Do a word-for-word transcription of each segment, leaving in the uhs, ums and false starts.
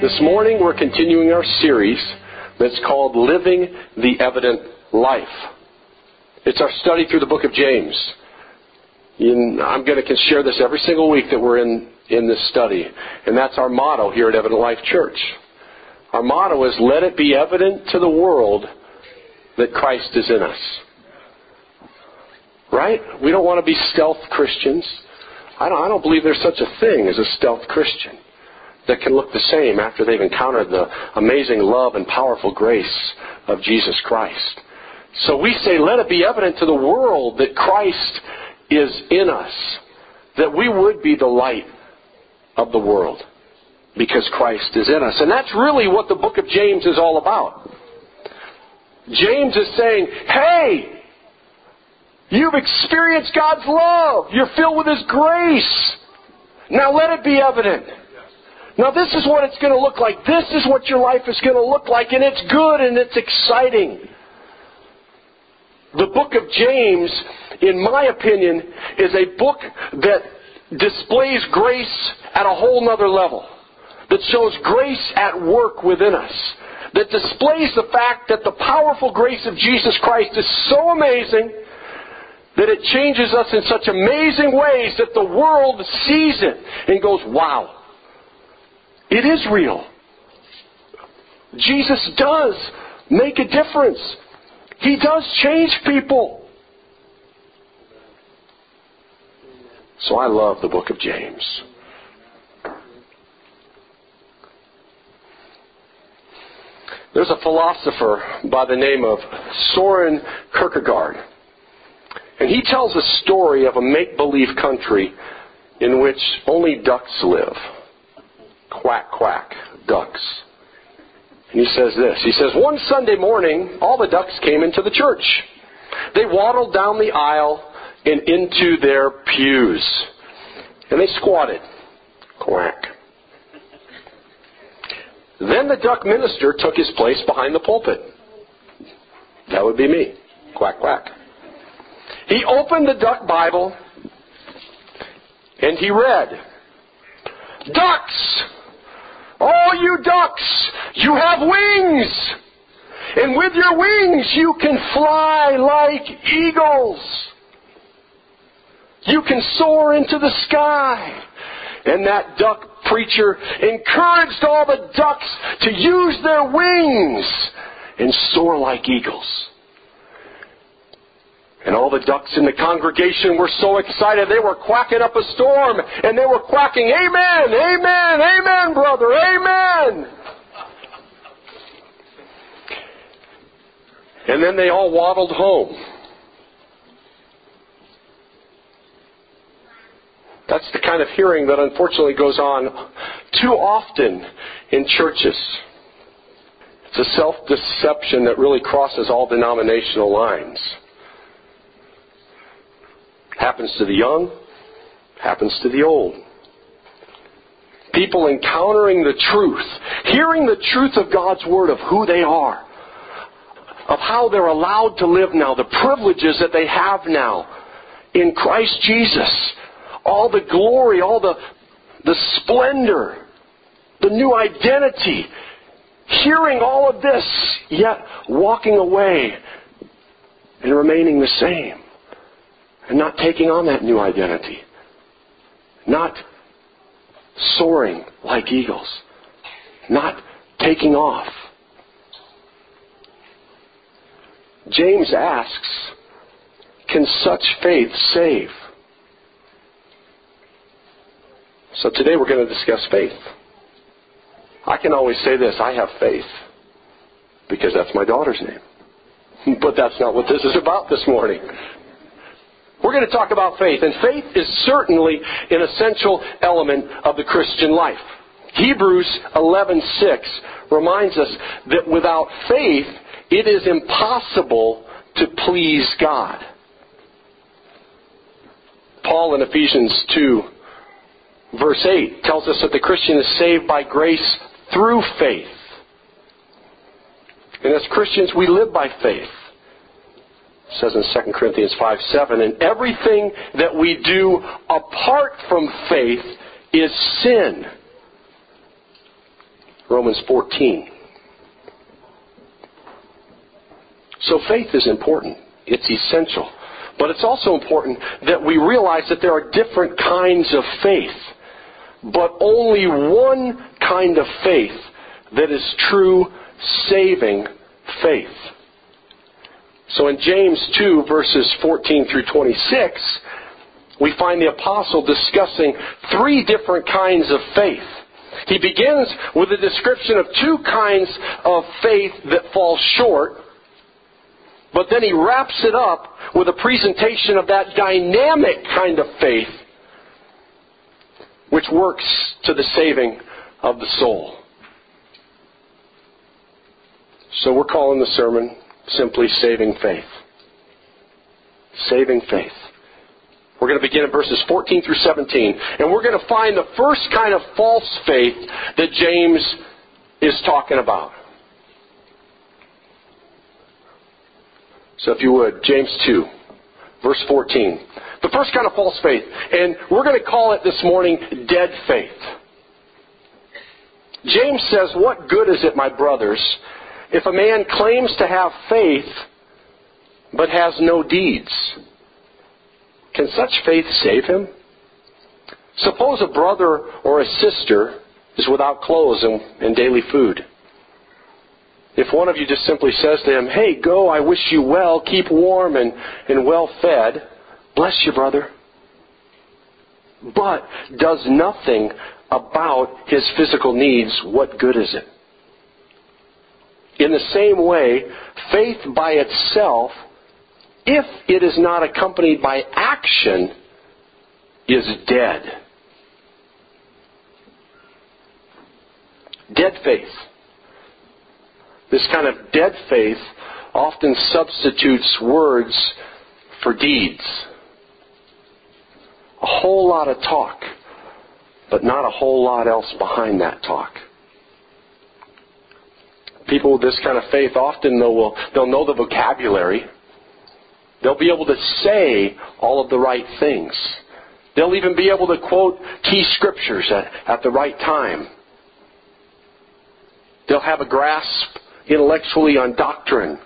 This morning we're continuing our series that's called Living the Evident Life. It's our study through the book of James. And I'm going to share this every single week that we're in, in this study. And that's our motto here at Evident Life Church. Our motto is, let it be evident to the world that Christ is in us. Right? We don't want to be stealth Christians. I don't, I don't believe there's such a thing as a stealth Christian that can look the same after they've encountered the amazing love and powerful grace of Jesus Christ. So we say, let it be evident to the world that Christ is in us, that we would be the light of the world because Christ is in us. And that's really what the book of James is all about. James is saying, hey, you've experienced God's love. You're filled with His grace. Now let it be evident. Now this is what it's going to look like. This is what your life is going to look like. And it's good and it's exciting. The book of James, in my opinion, is a book that displays grace at a whole nother level. That shows grace at work within us. That displays the fact that the powerful grace of Jesus Christ is so amazing that it changes us in such amazing ways that the world sees it and goes, wow. It is real. Jesus does make a difference. He does change people. So I love the book of James. There's a philosopher by the name of Soren Kierkegaard. And he tells a story of a make-believe country in which only ducks live. Quack, quack, ducks. And he says this. He says, one Sunday morning, all the ducks came into the church. They waddled down the aisle and into their pews. And they squatted. Quack. Then the duck minister took his place behind the pulpit. That would be me. Quack, quack. He opened the duck Bible and he read, ducks! All you ducks, you have wings! And with your wings you can fly like eagles. You can soar into the sky. And that duck preacher encouraged all the ducks to use their wings and soar like eagles. And all the ducks in the congregation were so excited, they were quacking up a storm. And they were quacking, amen, amen, amen, brother, amen. And then they all waddled home. That's the kind of hearing that unfortunately goes on too often in churches. It's a self-deception that really crosses all denominational lines. Happens to the young, happens to the old. People encountering the truth, hearing the truth of God's Word of who they are, of how they're allowed to live now, the privileges that they have now in Christ Jesus, all the glory, all the, the splendor, the new identity, hearing all of this, yet walking away and remaining the same. And not taking on that new identity. Not soaring like eagles. Not taking off. James asks, can such faith save? So today we're going to discuss faith. I can always say this, I have faith. Because that's my daughter's name. But that's not what this is about this morning. We're going to talk about faith, and faith is certainly an essential element of the Christian life. Hebrews eleven six reminds us that without faith, it is impossible to please God. Paul in Ephesians two, verse eight, tells us that the Christian is saved by grace through faith. And as Christians, we live by faith. It says in Second Corinthians five seven, and everything that we do apart from faith is sin. Romans fourteen. So faith is important. It's essential. But it's also important that we realize that there are different kinds of faith, but only one kind of faith that is true saving faith. So in James two, verses fourteen through twenty-six, we find the apostle discussing three different kinds of faith. He begins with a description of two kinds of faith that fall short, but then he wraps it up with a presentation of that dynamic kind of faith which works to the saving of the soul. So we're calling the sermon simply Saving Faith. Saving Faith. We're going to begin in verses fourteen through seventeen, and we're going to find the first kind of false faith that James is talking about. So if you would, James two, verse fourteen. The first kind of false faith, and we're going to call it this morning dead faith. James says, "What good is it, my brothers, if a man claims to have faith but has no deeds? Can such faith save him? Suppose a brother or a sister is without clothes and, and daily food. If one of you just simply says to him, 'Hey, go, I wish you well, keep warm and, and well fed,' bless you, brother, but does nothing about his physical needs, what good is it? In the same way, faith by itself, if it is not accompanied by action, is dead." Dead faith. This kind of dead faith often substitutes words for deeds. A whole lot of talk, but not a whole lot else behind that talk. People with this kind of faith often though will they'll know the vocabulary. They'll be able to say all of the right things. They'll even be able to quote key scriptures at, at the right time. They'll have a grasp intellectually on doctrine.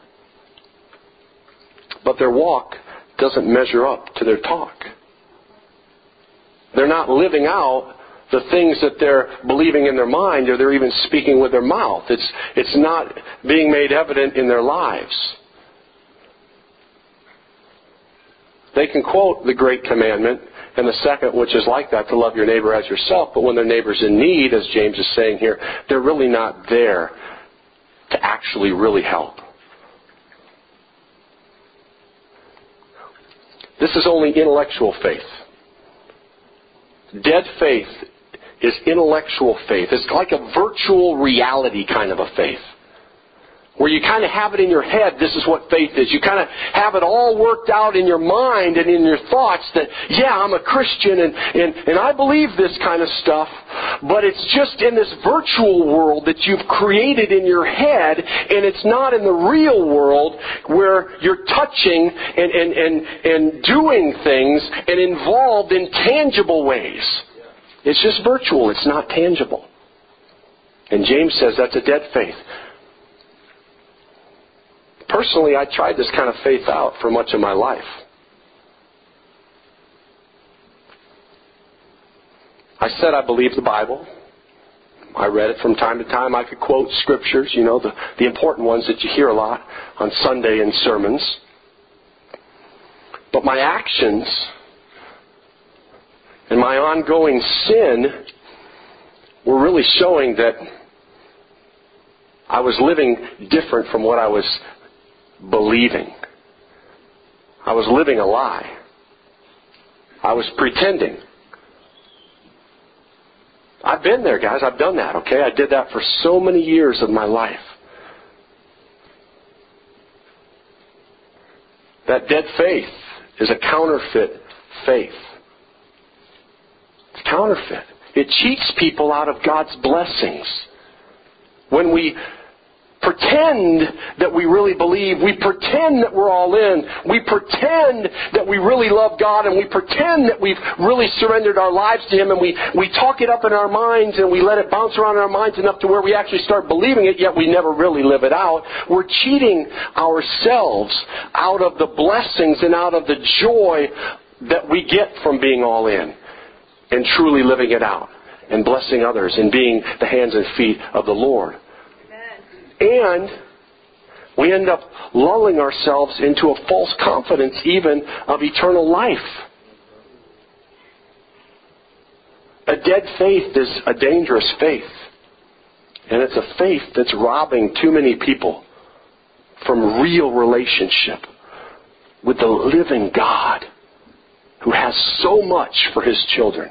But their walk doesn't measure up to their talk. They're not living out the things that they're believing in their mind, or they're even speaking with their mouth. It's, it's not being made evident in their lives. They can quote the great commandment and the second, which is like that, to love your neighbor as yourself, but when their neighbor's in need, as James is saying here, they're really not there to actually really help. This is only intellectual faith. Dead faith is intellectual faith. It's like a virtual reality kind of a faith, where you kind of have it in your head, this is what faith is. You kind of have it all worked out in your mind and in your thoughts that, yeah, I'm a Christian and, and, and I believe this kind of stuff, but it's just in this virtual world that you've created in your head, and it's not in the real world where you're touching and, and, and, and doing things and involved in tangible ways. It's just virtual. It's not tangible. And James says that's a dead faith. Personally, I tried this kind of faith out for much of my life. I said I believed the Bible. I read it from time to time. I could quote scriptures, you know, the, the important ones that you hear a lot on Sunday in sermons. But my actions and my ongoing sin were really showing that I was living different from what I was believing. I was living a lie. I was pretending. I've been there, guys. I've done that, okay? I did that for so many years of my life. That dead faith is a counterfeit faith. It's counterfeit. It cheats people out of God's blessings. When we pretend that we really believe. We pretend that we're all in. We pretend that we really love God, and we pretend that we've really surrendered our lives to Him, and we, we talk it up in our minds, and we let it bounce around in our minds enough to where we actually start believing it, yet we never really live it out. We're cheating ourselves out of the blessings and out of the joy that we get from being all in and truly living it out and blessing others and being the hands and feet of the Lord. And we end up lulling ourselves into a false confidence even of eternal life. A dead faith is a dangerous faith. And it's a faith that's robbing too many people from real relationship with the living God who has so much for His children.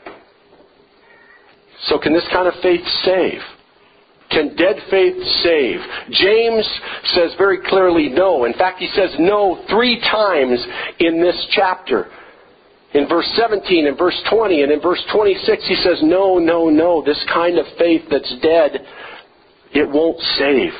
So can this kind of faith save? Can dead faith save? James says very clearly no. In fact, he says no three times in this chapter. In verse seventeen, in verse twenty, and in verse twenty-six, he says no, no, no. This kind of faith that's dead, it won't save.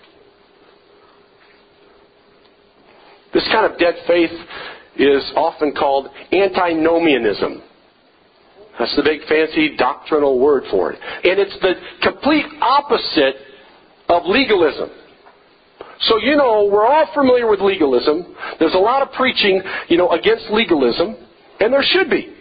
This kind of dead faith is often called antinomianism. That's the big fancy doctrinal word for it. And it's the complete opposite of legalism. So, you know, we're all familiar with legalism. There's a lot of preaching, you know, against legalism. And there should be.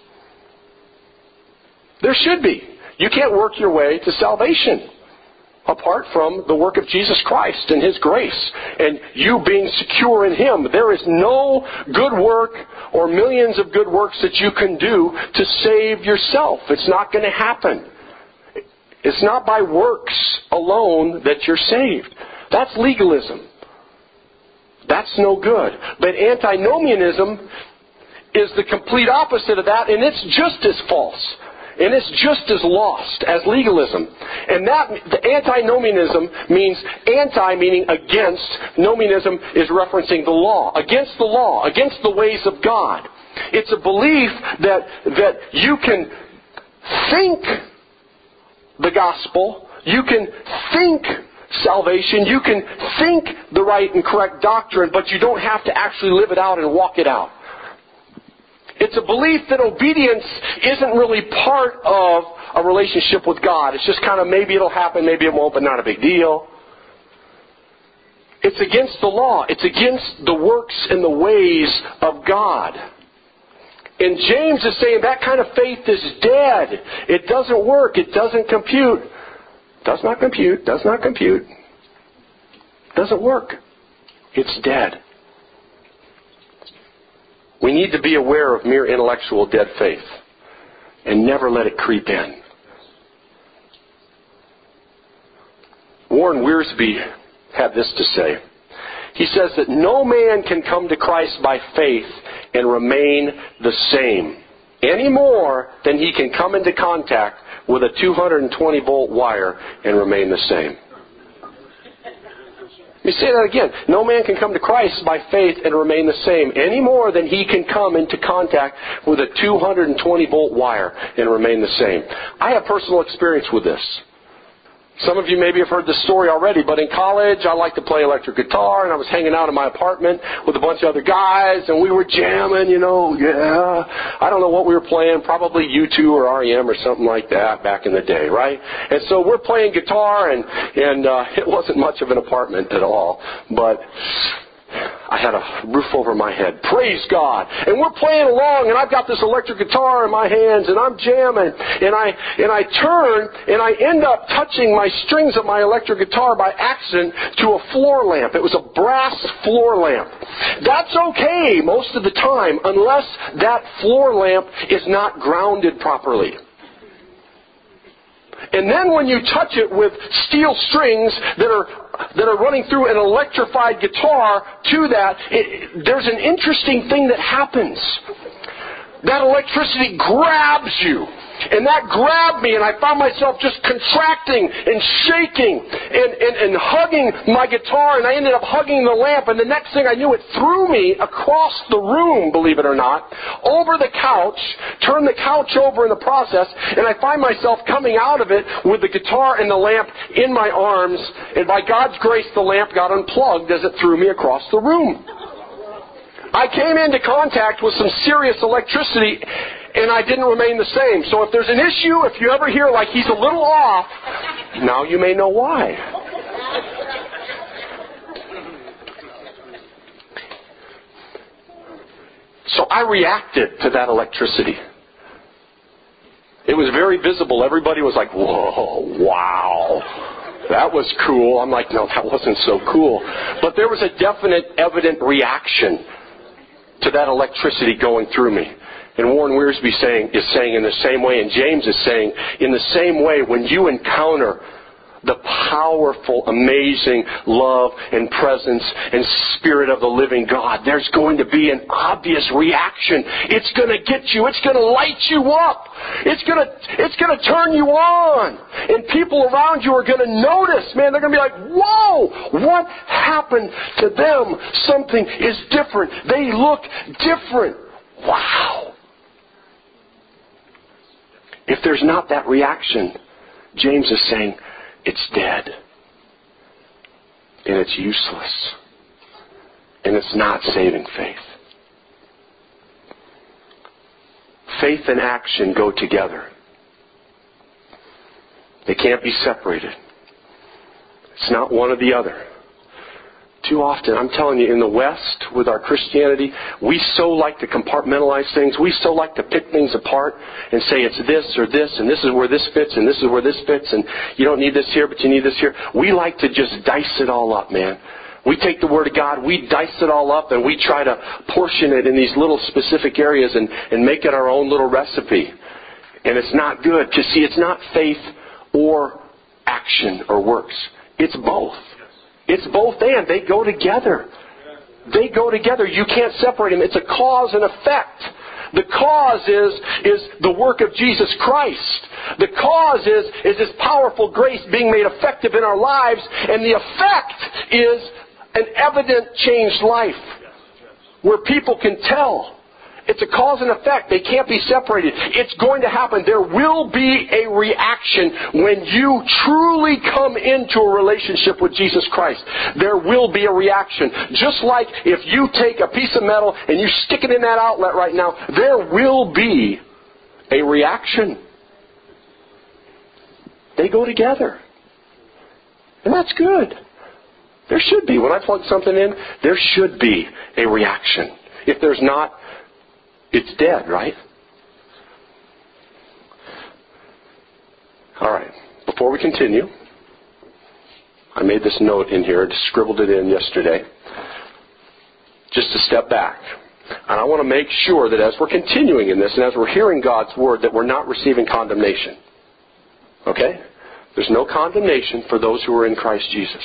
There should be. You can't work your way to salvation apart from the work of Jesus Christ and His grace and you being secure in Him. There is no good work or millions of good works that you can do to save yourself. It's not going to happen. It's not by works alone that you're saved. That's legalism. That's no good. But antinomianism is the complete opposite of that, and it's just as false. And it's just as lost as legalism. And that, the antinomianism means anti meaning against. Nomianism is referencing the law. Against the law. Against the ways of God. It's a belief that, that you can think the gospel. You can think salvation. You can think the right and correct doctrine, but you don't have to actually live it out and walk it out. It's a belief that obedience isn't really part of a relationship with God. It's just kind of maybe it'll happen, maybe it won't, but not a big deal. It's against the law. It's against the works and the ways of God. And James is saying that kind of faith is dead. It doesn't work. It doesn't compute. Does not compute. Does not compute. Doesn't work. It's dead. We need to be aware of mere intellectual dead faith and never let it creep in. Warren Wiersbe had this to say. He says that no man can come to Christ by faith and remain the same any more than he can come into contact with a two hundred twenty volt wire and remain the same. Let me say that again. No man can come to Christ by faith and remain the same any more than he can come into contact with a two hundred twenty volt wire and remain the same. I have personal experience with this. Some of you maybe have heard this story already, but in college I liked to play electric guitar, and I was hanging out in my apartment with a bunch of other guys, and we were jamming, you know, yeah. I don't know what we were playing, probably U two or R E M or something like that back in the day, right? And so we're playing guitar, and, and uh, it wasn't much of an apartment at all, but I had a roof over my head. Praise God. And we're playing along, and I've got this electric guitar in my hands, and I'm jamming, and I and I turn, and I end up touching my strings of my electric guitar by accident to a floor lamp. It was a brass floor lamp. That's okay most of the time, unless that floor lamp is not grounded properly. And then when you touch it with steel strings that are that are running through an electrified guitar to that, it, there's an interesting thing that happens. that electricity grabs you. And that grabbed me, and I found myself just contracting and shaking and, and, and hugging my guitar, and I ended up hugging the lamp, and the next thing I knew, it threw me across the room, believe it or not, over the couch, turned the couch over in the process, and I find myself coming out of it with the guitar and the lamp in my arms, and by God's grace, the lamp got unplugged as it threw me across the room. I came into contact with some serious electricity, and I didn't remain the same. So if there's an issue, if you ever hear like he's a little off, now you may know why. So I reacted to that electricity. It was very visible. Everybody was like, whoa, wow. That was cool. I'm like, no, that wasn't so cool. But there was a definite, evident reaction to that electricity going through me. And Warren Wiersbe saying, is saying in the same way, and James is saying, in the same way, when you encounter the powerful, amazing love and presence and Spirit of the living God, there's going to be an obvious reaction. It's going to get you. It's going to light you up. It's going to, it's going to turn you on. And people around you are going to notice, man, they're going to be like, whoa, what happened to them? Something is different. They look different. Wow. If there's not that reaction, James is saying, it's dead. And it's useless. And it's not saving faith. Faith and action go together. They can't be separated. It's not one or the other. Too often, I'm telling you, in the West, with our Christianity, we so like to compartmentalize things. We so like to pick things apart and say it's this or this, and this is where this fits, and this is where this fits, and you don't need this here, but you need this here. We like to just dice it all up, man. We take the Word of God, we dice it all up, and we try to portion it in these little specific areas and, and make it our own little recipe. And it's not good, because see, it's not faith or action or works. It's both. It's both and. They go together. They go together. You can't separate them. It's a cause and effect. The cause is, is the work of Jesus Christ. The cause is, is His powerful grace being made effective in our lives. And the effect is an evident changed life where people can tell. It's a cause and effect. They can't be separated. It's going to happen. There will be a reaction when you truly come into a relationship with Jesus Christ. There will be a reaction. Just like if you take a piece of metal and you stick it in that outlet right now, there will be a reaction. They go together. And that's good. There should be. When I plug something in, there should be a reaction. If there's not, it's dead, right? All right. Before we continue, I made this note in here. I just scribbled it in yesterday. Just to step back. And I want to make sure that as we're continuing in this and as we're hearing God's Word, that we're not receiving condemnation. Okay? There's no condemnation for those who are in Christ Jesus.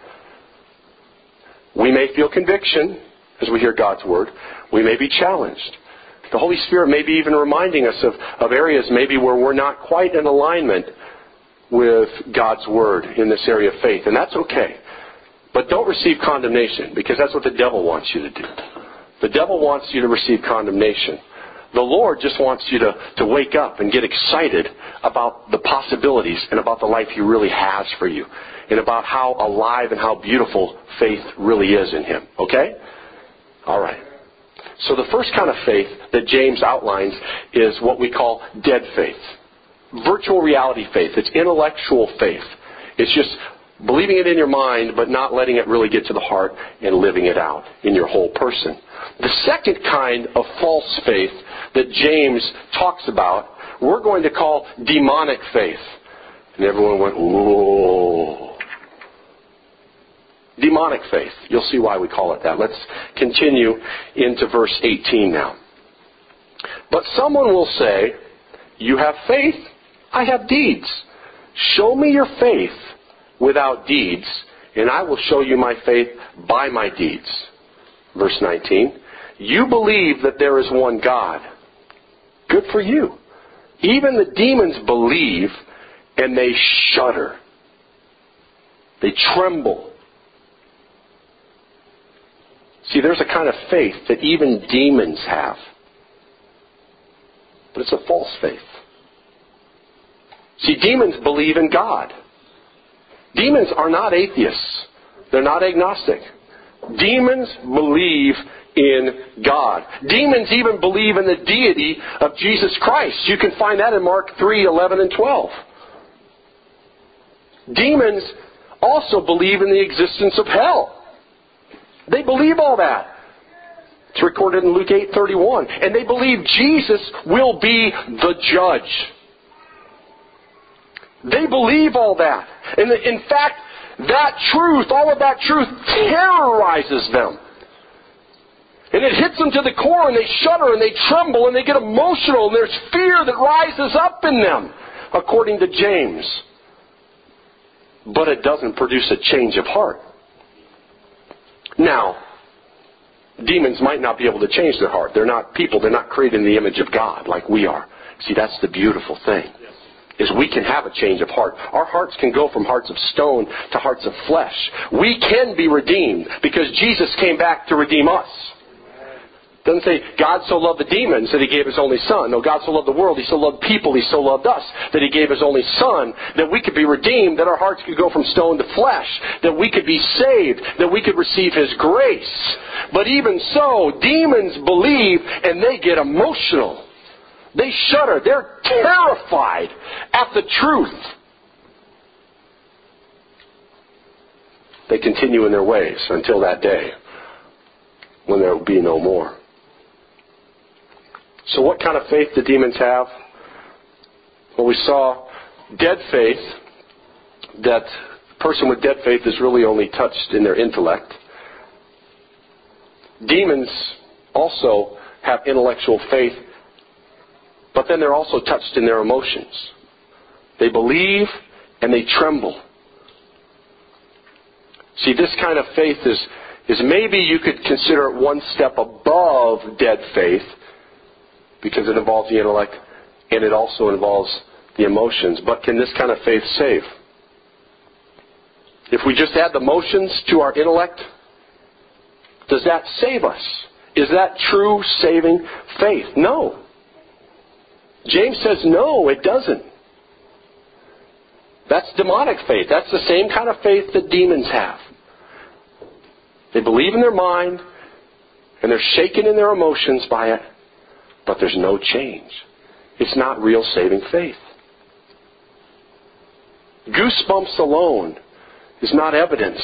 We may feel conviction as we hear God's Word. We may be challenged. The Holy Spirit may be even reminding us of, of areas maybe where we're not quite in alignment with God's Word in this area of faith. And that's okay. But don't receive condemnation, because that's what the devil wants you to do. The devil wants you to receive condemnation. The Lord just wants you to, to wake up and get excited about the possibilities and about the life He really has for you. And about how alive and how beautiful faith really is in Him. Okay? All right. So the first kind of faith that James outlines is what we call dead faith. Virtual reality faith. It's intellectual faith. It's just believing it in your mind, but not letting it really get to the heart and living it out in your whole person. The second kind of false faith that James talks about, we're going to call demonic faith. And everyone went, ooh. Demonic faith. You'll see why we call it that. Let's continue into verse eighteen now. But someone will say, you have faith, I have deeds. Show me your faith without deeds, and I will show you my faith by my deeds. Verse nineteen. You believe that there is one God. Good for you. Even the demons believe and they shudder. They tremble. See, there's a kind of faith that even demons have. But it's a false faith. See, demons believe in God. Demons are not atheists. They're not agnostic. Demons believe in God. Demons even believe in the deity of Jesus Christ. You can find that in Mark three, eleven, and twelve. Demons also believe in the existence of hell. They believe all that. It's recorded in Luke eight thirty-one. And they believe Jesus will be the judge. They believe all that. And in fact, that truth, all of that truth, terrorizes them. And it hits them to the core, and they shudder, and they tremble, and they get emotional, and there's fear that rises up in them, according to James. But it doesn't produce a change of heart. Now, demons might not be able to change their heart. They're not people. They're not created in the image of God like we are. See, that's the beautiful thing. Is we can have a change of heart. Our hearts can go from hearts of stone to hearts of flesh. We can be redeemed because Jesus came back to redeem us. It doesn't say God so loved the demons that He gave His only Son. No, God so loved the world, He so loved people, He so loved us that He gave His only Son, that we could be redeemed, that our hearts could go from stone to flesh, that we could be saved, that we could receive His grace. But even so, demons believe and they get emotional. They shudder. They're terrified at the truth. They continue in their ways until that day when there will be no more. So what kind of faith do demons have? Well, we saw dead faith, that the person with dead faith is really only touched in their intellect. Demons also have intellectual faith, but then they're also touched in their emotions. They believe and they tremble. See, this kind of faith is, is maybe you could consider it one step above dead faith, because it involves the intellect and it also involves the emotions. But can this kind of faith save? If we just add the emotions to our intellect, does that save us? Is that true saving faith? No. James says no, it doesn't. That's demonic faith. That's the same kind of faith that demons have. They believe in their mind and they're shaken in their emotions by it, but there's no change. It's not real saving faith. Goosebumps alone is not evidence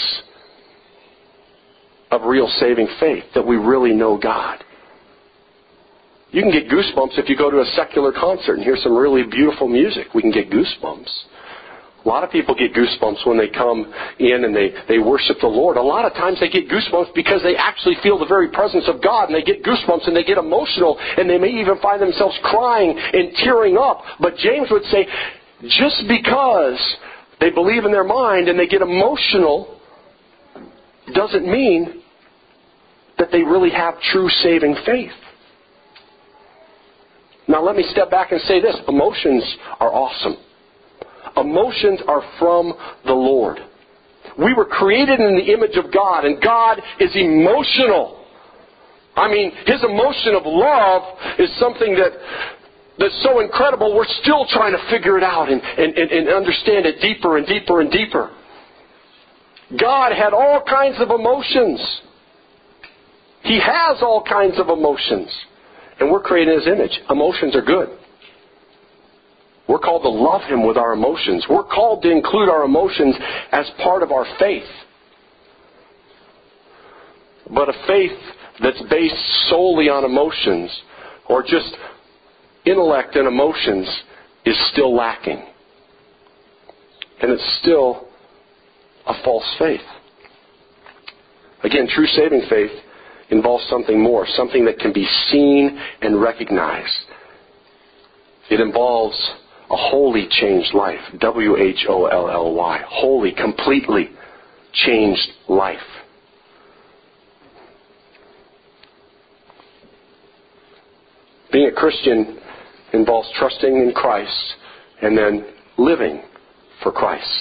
of real saving faith, that we really know God. You can get goosebumps if you go to a secular concert and hear some really beautiful music. We can get goosebumps. A lot of people get goosebumps when they come in and they, they worship the Lord. A lot of times they get goosebumps because they actually feel the very presence of God, and they get goosebumps and they get emotional, and they may even find themselves crying and tearing up. But James would say, just because they believe in their mind and they get emotional doesn't mean that they really have true saving faith. Now let me step back and say this. Emotions are awesome. Emotions are from the Lord. We were created in the image of God, and God is emotional. I mean, His emotion of love is something that that's so incredible, we're still trying to figure it out and, and, and, and understand it deeper and deeper and deeper. God had all kinds of emotions. He has all kinds of emotions. And we're created in His image. Emotions are good. We're called to love Him with our emotions. We're called to include our emotions as part of our faith. But a faith that's based solely on emotions, or just intellect and emotions, is still lacking. And it's still a false faith. Again, true saving faith involves something more, something that can be seen and recognized. It involves a wholly changed life. W H O L L Y. Wholly, completely changed life. Being a Christian involves trusting in Christ and then living for Christ.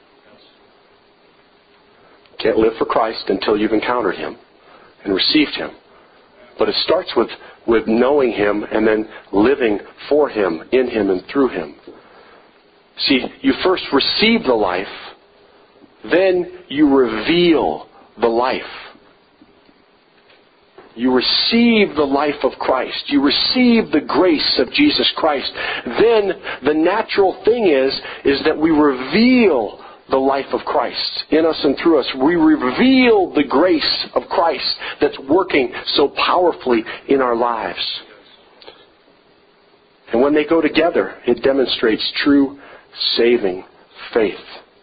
Can't live for Christ until you've encountered Him and received Him. But it starts with, with knowing Him and then living for Him, in Him, and through Him. See, you first receive the life, then you reveal the life. You receive the life of Christ. You receive the grace of Jesus Christ. Then the natural thing is, is that we reveal the life of Christ in us and through us. We reveal the grace of Christ that's working so powerfully in our lives. And when they go together, it demonstrates true saving faith.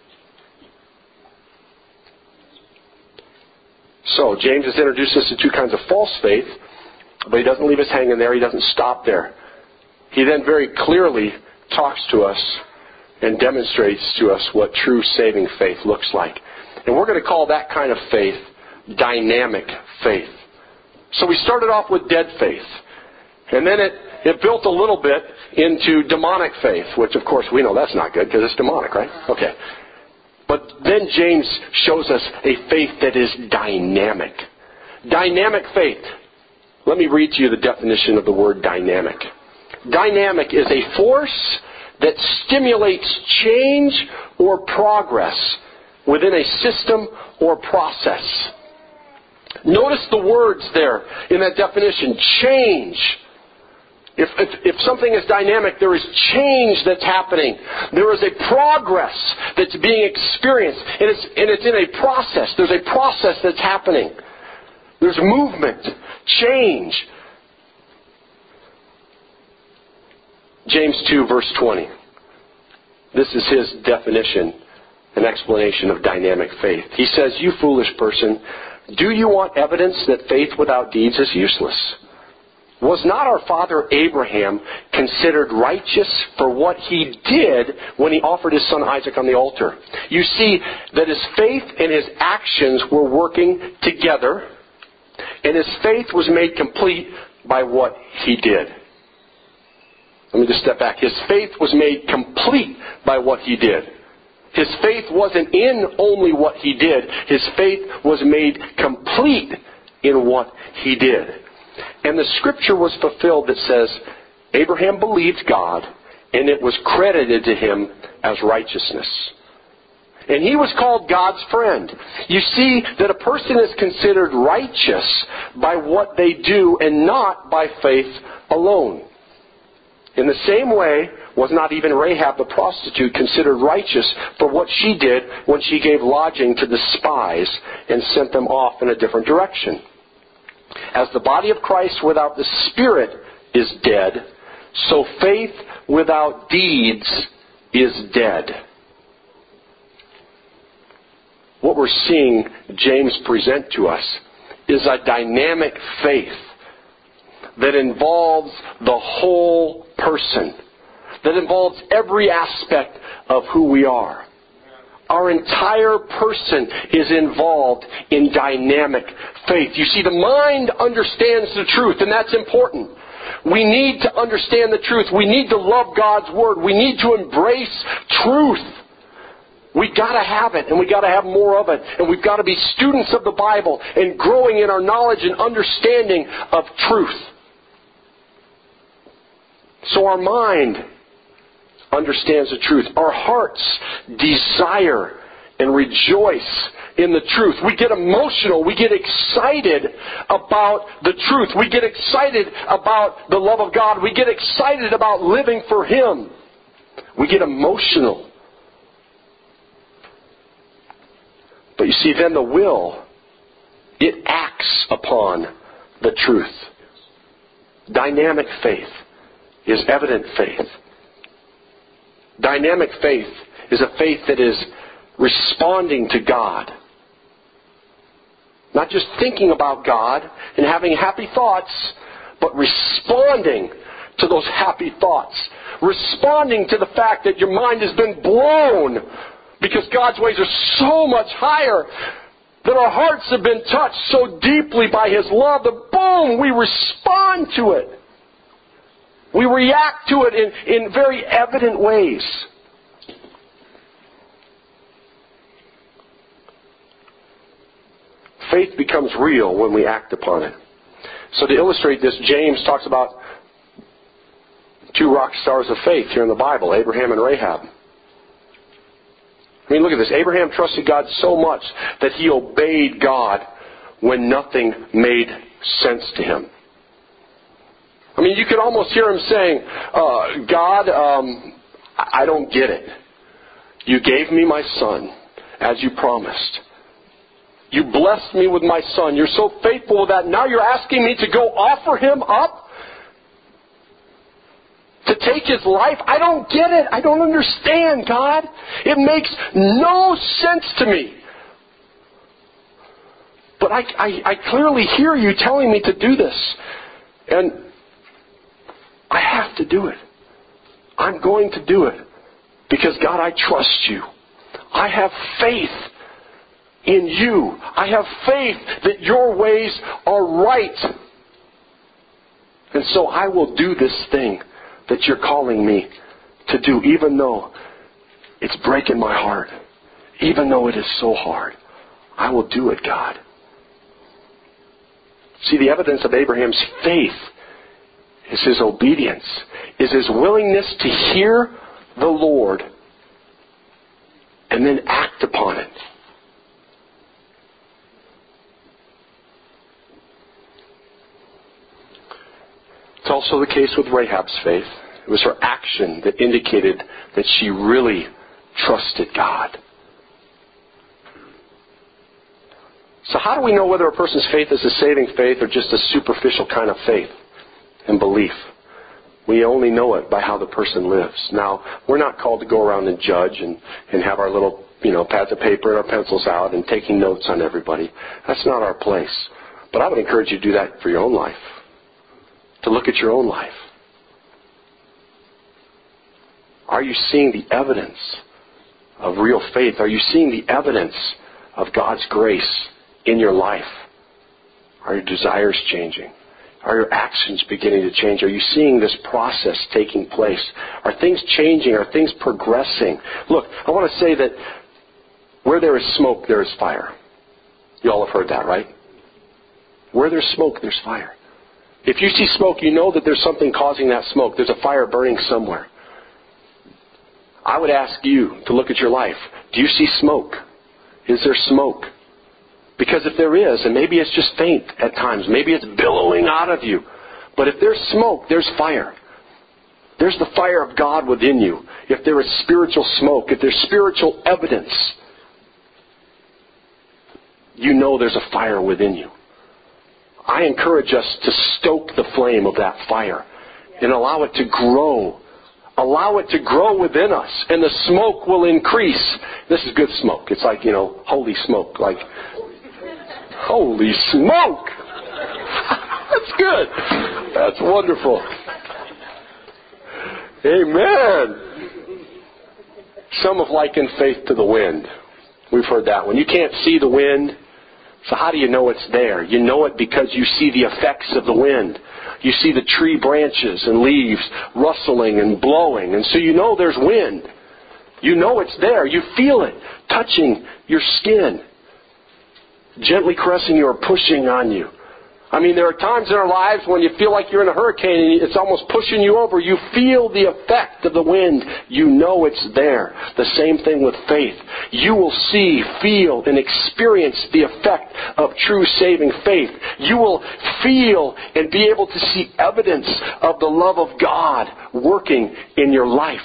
So, James has introduced us to two kinds of false faith, but he doesn't leave us hanging there. He doesn't stop there. He then very clearly talks to us and demonstrates to us what true saving faith looks like. And we're going to call that kind of faith dynamic faith. So we started off with dead faith. And then it, it built a little bit into demonic faith, which of course we know that's not good because it's demonic, right? Okay. But then James shows us a faith that is dynamic. Dynamic faith. Let me read to you the definition of the word dynamic. Dynamic is a force that stimulates change or progress within a system or process. Notice the words there in that definition. Change. If, if, if something is dynamic, there is change that's happening. There is a progress that's being experienced. And it's, and it's in a process. There's a process that's happening. There's movement, change. James two, verse twenty. This is his definition, an explanation of dynamic faith. He says, "You foolish person, do you want evidence that faith without deeds is useless? Was not our father Abraham considered righteous for what he did when he offered his son Isaac on the altar?" You see that his faith and his actions were working together, and his faith was made complete by what he did. Let me just step back. His faith was made complete by what he did. His faith wasn't in only what he did. His faith was made complete in what he did. And the scripture was fulfilled that says, Abraham believed God, and it was credited to him as righteousness. And he was called God's friend. You see that a person is considered righteous by what they do and not by faith alone. In the same way, was not even Rahab the prostitute considered righteous for what she did when she gave lodging to the spies and sent them off in a different direction. As the body of Christ without the Spirit is dead, so faith without deeds is dead. What we're seeing James present to us is a dynamic faith that involves the whole person, that involves every aspect of who we are. Our entire person is involved in dynamic faith. You see, the mind understands the truth, and that's important. We need to understand the truth. We need to love God's Word. We need to embrace truth. We got to have it, and we got to have more of it. And we've got to be students of the Bible and growing in our knowledge and understanding of truth. So our mind understands the truth. Our hearts desire and rejoice in the truth. We get emotional. We get excited about the truth. We get excited about the love of God. We get excited about living for Him. We get emotional. But you see, then the will, it acts upon the truth. Dynamic faith is evident faith. Dynamic faith is a faith that is responding to God. Not just thinking about God and having happy thoughts, but responding to those happy thoughts. Responding to the fact that your mind has been blown because God's ways are so much higher, that our hearts have been touched so deeply by His love that boom, we respond to it. We react to it in, in very evident ways. Faith becomes real when we act upon it. So to illustrate this, James talks about two rock stars of faith here in the Bible, Abraham and Rahab. I mean, look at this. Abraham trusted God so much that he obeyed God when nothing made sense to him. I mean, you could almost hear him saying, uh, God, um, I don't get it. You gave me my son as you promised. You blessed me with my son. You're so faithful with that. Now you're asking me to go offer him up? To take his life? I don't get it. I don't understand, God. It makes no sense to me. But I, I, I clearly hear you telling me to do this. And I have to do it. I'm going to do it. Because, God, I trust you. I have faith in you. I have faith that your ways are right. And so I will do this thing that you're calling me to do, even though it's breaking my heart. Even though it is so hard. I will do it, God. See, the evidence of Abraham's faith is his obedience, is his willingness to hear the Lord and then act upon it. It's also the case with Rahab's faith. It was her action that indicated that she really trusted God. So how do we know whether a person's faith is a saving faith or just a superficial kind of faith and belief? We only know it by how the person lives. Now, we're not called to go around and judge and, and have our little, you know, pads of paper and our pencils out and taking notes on everybody. That's not our place. But I would encourage you to do that for your own life. To look at your own life. Are you seeing the evidence of real faith? Are you seeing the evidence of God's grace in your life? Are your desires changing? Are your actions beginning to change? Are you seeing this process taking place? Are things changing? Are things progressing? Look, I want to say that where there is smoke, there is fire. You all have heard that, right? Where there's smoke, there's fire. If you see smoke, you know that there's something causing that smoke. There's a fire burning somewhere. I would ask you to look at your life. Do you see smoke? Is there smoke? Because if there is, and maybe it's just faint at times, maybe it's billowing out of you. But if there's smoke, there's fire. There's the fire of God within you. If there is spiritual smoke, if there's spiritual evidence, you know there's a fire within you. I encourage us to stoke the flame of that fire and allow it to grow. Allow it to grow within us, and the smoke will increase. This is good smoke. It's like, you know, holy smoke. Like, holy smoke! That's good. That's wonderful. Amen. Some have likened faith to the wind. We've heard that one. You can't see the wind. So how do you know it's there? You know it because you see the effects of the wind. You see the tree branches and leaves rustling and blowing. And so you know there's wind. You know it's there. You feel it touching your skin. Gently caressing you or pushing on you. I mean, there are times in our lives when you feel like you're in a hurricane and it's almost pushing you over. You feel the effect of the wind. You know it's there. The same thing with faith. You will see, feel, and experience the effect of true saving faith. You will feel and be able to see evidence of the love of God working in your life.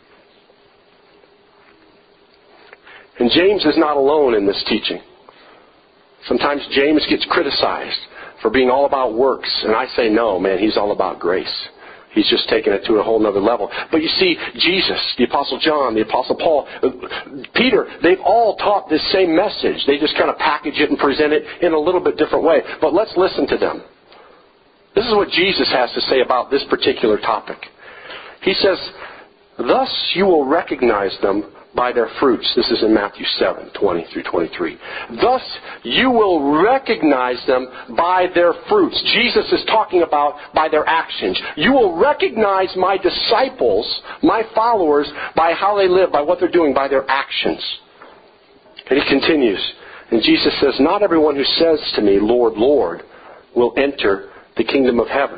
And James is not alone in this teaching. Sometimes James gets criticized for being all about works. And I say, no, man, he's all about grace. He's just taking it to a whole other level. But you see, Jesus, the Apostle John, the Apostle Paul, Peter, they've all taught this same message. They just kind of package it and present it in a little bit different way. But let's listen to them. This is what Jesus has to say about this particular topic. He says, Thus you will recognize them by their fruits. This is in Matthew seven, twenty through twenty-three. Thus you will recognize them by their fruits. Jesus is talking about by their actions. You will recognize my disciples, my followers, by how they live, by what they're doing, by their actions. And he continues. And Jesus says, not everyone who says to me, Lord, Lord, will enter the kingdom of heaven.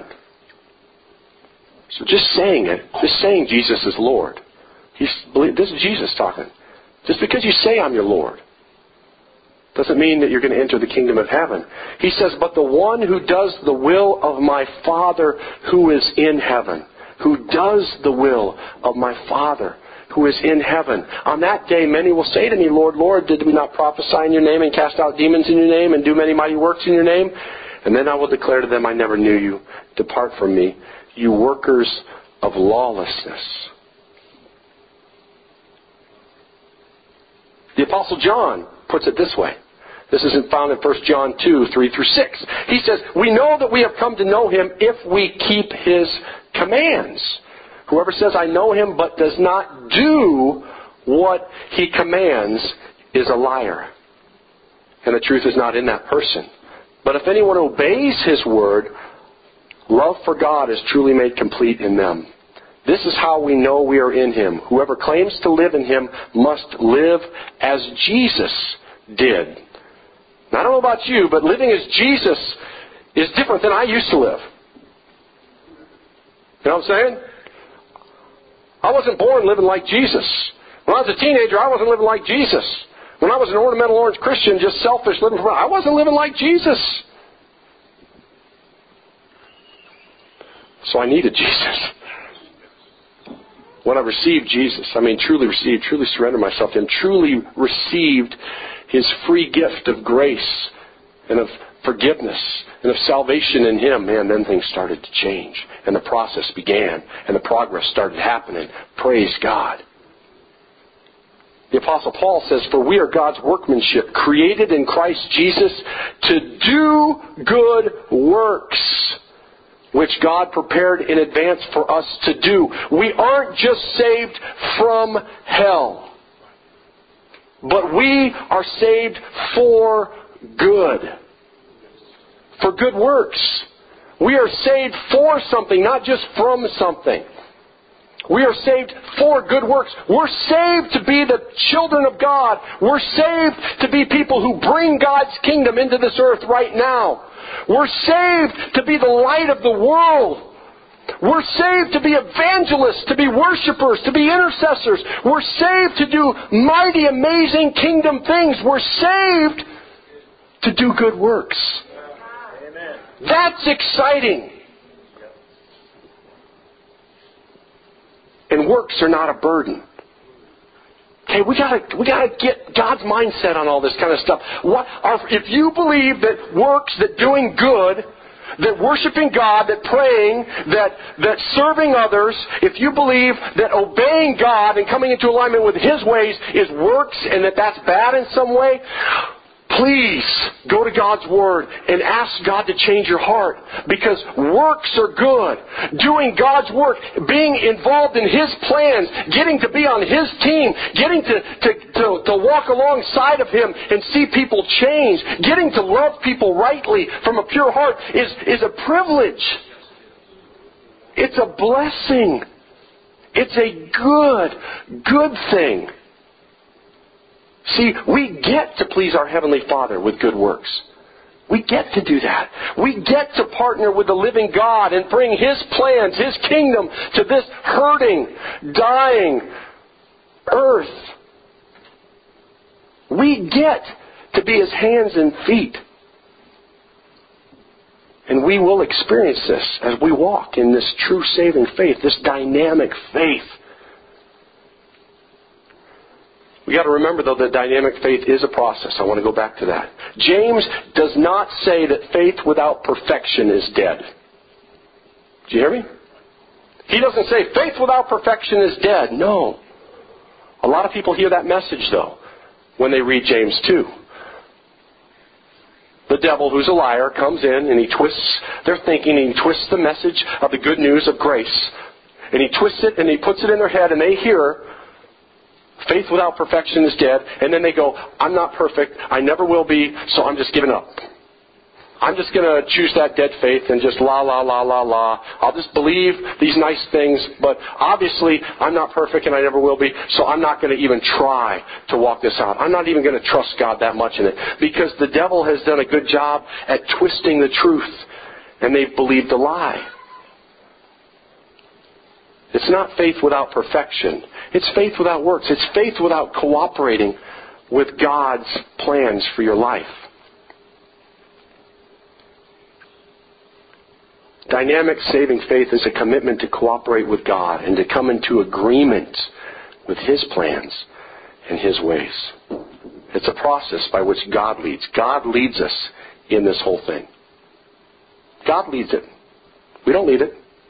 So just saying it, just saying Jesus is Lord. He's, this is Jesus talking. Just because you say I'm your Lord doesn't mean that you're going to enter the kingdom of heaven. He says, but the one who does the will of my Father who is in heaven, who does the will of my Father who is in heaven. On that day many will say to me, Lord, Lord, did we not prophesy in your name and cast out demons in your name and do many mighty works in your name? And then I will declare to them, I never knew you. Depart from me, you workers of lawlessness. The Apostle John puts it this way. This isn't found in First John two, three through six. He says, we know that we have come to know him if we keep his commands. Whoever says, I know him, but does not do what he commands is a liar. And the truth is not in that person. But if anyone obeys his word, love for God is truly made complete in them. This is how we know we are in him. Whoever claims to live in him must live as Jesus did. Now, I don't know about you, but living as Jesus is different than I used to live. You know what I'm saying? I wasn't born living like Jesus. When I was a teenager, I wasn't living like Jesus. When I was an ornamental orange Christian, just selfish living for I wasn't living like Jesus. So I needed Jesus. When I received Jesus, I mean truly received, truly surrendered myself to him, truly received his free gift of grace and of forgiveness and of salvation in him, man, then things started to change. And the process began. And the progress started happening. Praise God. The Apostle Paul says, for we are God's workmanship, created in Christ Jesus to do good works, which God prepared in advance for us to do. We aren't just saved from hell, but we are saved for good. For good works. We are saved for something, not just from something. We are saved for good works. We're saved to be the children of God. We're saved to be people who bring God's kingdom into this earth right now. We're saved to be the light of the world. We're saved to be evangelists, to be worshipers, to be intercessors. We're saved to do mighty, amazing kingdom things. We're saved to do good works. Amen. That's exciting. And works are not a burden. Okay, we gotta we gotta get God's mindset on all this kind of stuff. What are, if you believe that works, that doing good, that worshiping God, that praying, that that serving others, if you believe that obeying God and coming into alignment with His ways is works, and that that's bad in some way, please go to God's Word and ask God to change your heart, because works are good. Doing God's work, being involved in His plans, getting to be on His team, getting to, to, to, to walk alongside of Him and see people change, getting to love people rightly from a pure heart is, is a privilege. It's a blessing. It's a good, good thing. See, we get to please our Heavenly Father with good works. We get to do that. We get to partner with the living God and bring His plans, His kingdom to this hurting, dying earth. We get to be His hands and feet. And we will experience this as we walk in this true saving faith, this dynamic faith. We got to remember, though, that dynamic faith is a process. I want to go back to that. James does not say that faith without perfection is dead. Do you hear me? He doesn't say faith without perfection is dead. No. A lot of people hear that message, though, when they read James two. The devil, who's a liar, comes in and he twists their thinking, and he twists the message of the good news of grace. And he twists it and he puts it in their head and they hear, faith without perfection is dead. And then they go, I'm not perfect. I never will be, so I'm just giving up. I'm just going to choose that dead faith and just la, la, la, la, la. I'll just believe these nice things, but obviously I'm not perfect and I never will be, so I'm not going to even try to walk this out. I'm not even going to trust God that much in it because the devil has done a good job at twisting the truth and they've believed a lie. It's not faith without perfection. It's faith without works. It's faith without cooperating with God's plans for your life. Dynamic saving faith is a commitment to cooperate with God and to come into agreement with His plans and His ways. It's a process by which God leads. God leads us in this whole thing. God leads it. We don't lead it.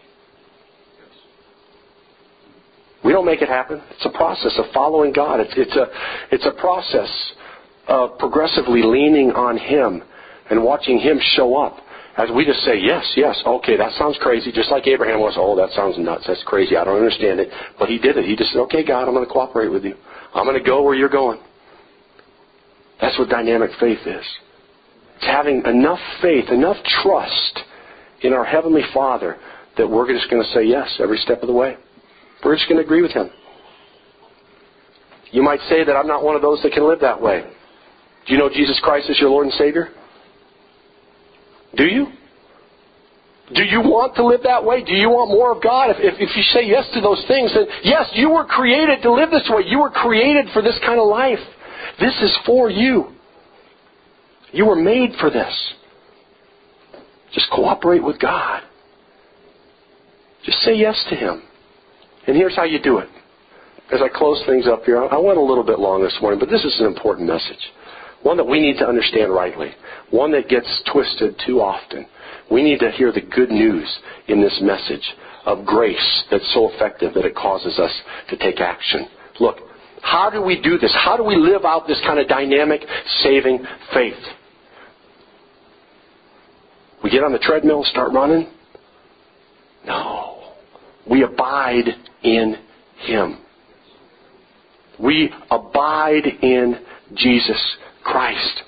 We don't make it happen. It's a process of following God. It's, it's, a, it's a process of progressively leaning on Him and watching Him show up. As we just say, yes, yes, okay, that sounds crazy. Just like Abraham was, oh, that sounds nuts. That's crazy. I don't understand it. But he did it. He just said, okay, God, I'm going to cooperate with you. I'm going to go where you're going. That's what dynamic faith is. It's having enough faith, enough trust in our Heavenly Father that we're just going to say yes every step of the way. We're just going to agree with Him. You might say that I'm not one of those that can live that way. Do you know Jesus Christ is your Lord and Savior? Do you? Do you want to live that way? Do you want more of God? If, if, if you say yes to those things, then yes, you were created to live this way. You were created for this kind of life. This is for you. You were made for this. Just cooperate with God. Just say yes to Him. And here's how you do it. As I close things up here, I went a little bit long this morning, but this is an important message. One that we need to understand rightly. One that gets twisted too often. We need to hear the good news in this message of grace that's so effective that it causes us to take action. Look, how do we do this? How do we live out this kind of dynamic, saving faith? We get on the treadmill and start running? No. We abide in Him. We abide in Jesus Christ.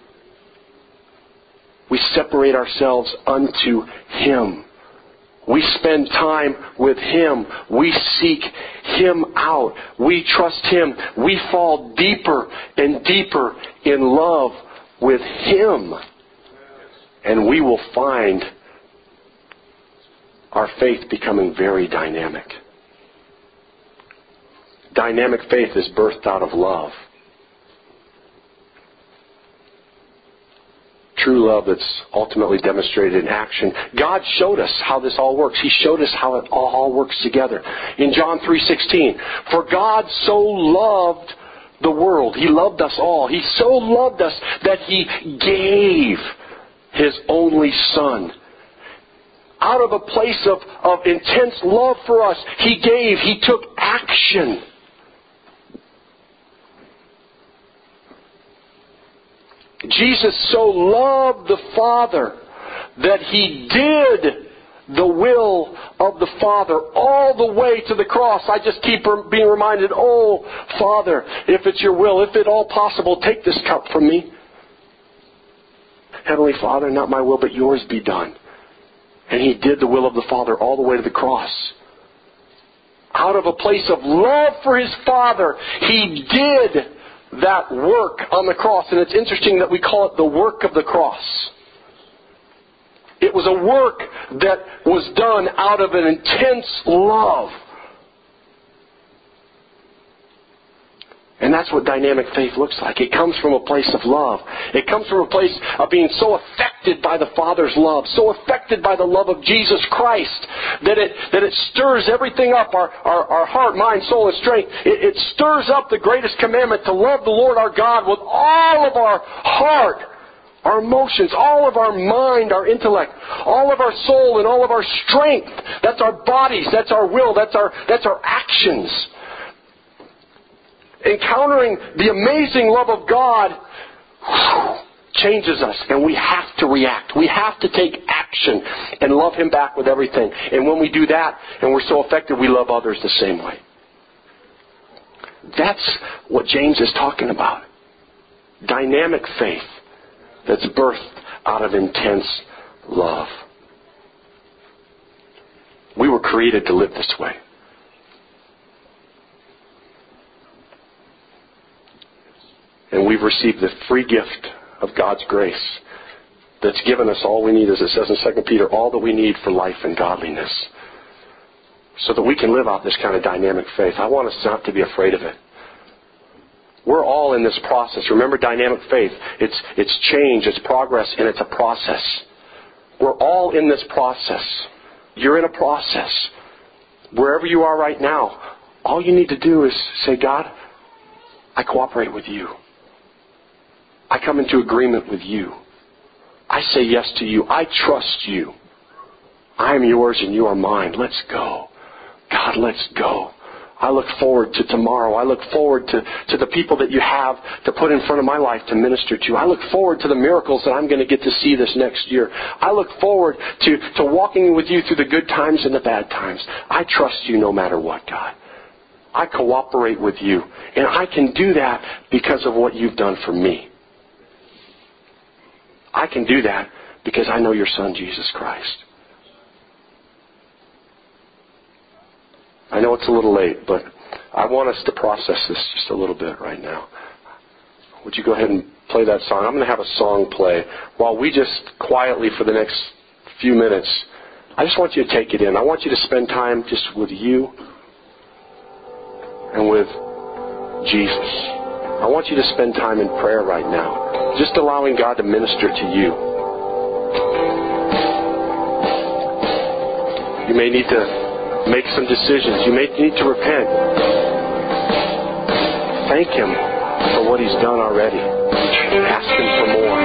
We separate ourselves unto Him. We spend time with Him. We seek Him out. We trust Him. We fall deeper and deeper in love with Him. And we will find our faith becoming very dynamic. Dynamic faith is birthed out of love. True love that's ultimately demonstrated in action. God showed us how this all works. He showed us how it all works together. In John three sixteen, for God so loved the world. He loved us all. He so loved us that He gave His only Son. Out of a place of, of intense love for us, He gave, He took action. Jesus so loved the Father that He did the will of the Father all the way to the cross. I just keep being reminded, oh, Father, if it's your will, if at all possible, take this cup from me. Heavenly Father, not my will, but yours be done. And He did the will of the Father all the way to the cross. Out of a place of love for His Father, He did that work on the cross. And it's interesting that we call it the work of the cross. It was a work that was done out of an intense love. And that's what dynamic faith looks like. It comes from a place of love. It comes from a place of being so affected by the Father's love, so affected by the love of Jesus Christ, that it that it stirs everything up, our, our, our heart, mind, soul, and strength. It, it stirs up the greatest commandment to love the Lord our God with all of our heart, our emotions, all of our mind, our intellect, all of our soul, and all of our strength. That's our bodies, that's our will, that's our that's our actions. Encountering the amazing love of God whew, changes us, and we have to react. We have to take action. action and love Him back with everything. And when we do that and we're so effective, we love others the same way. That's what James is talking about. Dynamic faith that's birthed out of intense love. We were created to live this way. And we've received the free gift of God's grace that's given us all we need, as it says in Second Peter, all that we need for life and godliness. So that we can live out this kind of dynamic faith. I want us not to be afraid of it. We're all in this process. Remember dynamic faith. It's, it's change, it's progress, and it's a process. We're all in this process. You're in a process. Wherever you are right now, all you need to do is say, God, I cooperate with you. I come into agreement with you. I say yes to you. I trust you. I am yours and you are mine. Let's go. God, let's go. I look forward to tomorrow. I look forward to, to the people that you have to put in front of my life to minister to. I look forward to the miracles that I'm going to get to see this next year. I look forward to, to walking with you through the good times and the bad times. I trust you no matter what, God. I cooperate with you. And I can do that because of what you've done for me. I can do that because I know your Son, Jesus Christ. I know it's a little late, but I want us to process this just a little bit right now. Would you go ahead and play that song? I'm going to have a song play while we just quietly for the next few minutes. I just want you to take it in. I want you to spend time just with you and with Jesus. I want you to spend time in prayer right now, just allowing God to minister to you. You may need to make some decisions. You may need to repent. Thank Him for what He's done already. Ask Him for more.